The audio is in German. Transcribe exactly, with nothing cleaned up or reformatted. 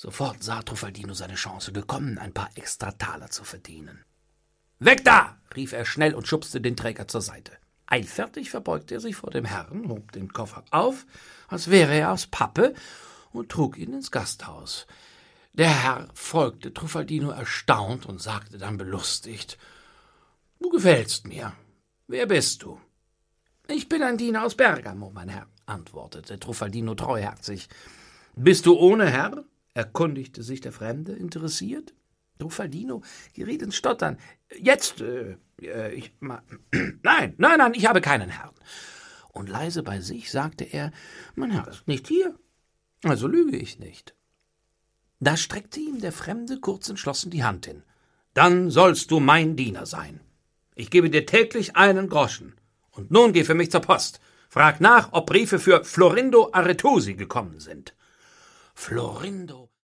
Sofort sah Truffaldino seine Chance gekommen, ein paar Extrataler zu verdienen. »Weg da!« rief er schnell und schubste den Träger zur Seite. Eilfertig verbeugte er sich vor dem Herrn, hob den Koffer auf, als wäre er aus Pappe, und trug ihn ins Gasthaus. Der Herr folgte Truffaldino erstaunt und sagte dann belustigt: »Du gefällst mir. Wer bist du?« »Ich bin ein Diener aus Bergamo, mein Herr«, antwortete Truffaldino treuherzig. »Bist du ohne Herr?« erkundigte sich der Fremde interessiert. Truffaldino geriet ins Stottern. »Jetzt, äh, ich, ma, nein, nein, nein, ich habe keinen Herrn.« Und leise bei sich sagte er: »Mein Herr ist nicht hier, also lüge ich nicht.« Da streckte ihm der Fremde kurz entschlossen die Hand hin. »Dann sollst du mein Diener sein. Ich gebe dir täglich einen Groschen. Und nun geh für mich zur Post. Frag nach, ob Briefe für Florindo Aretusi gekommen sind.« Florindo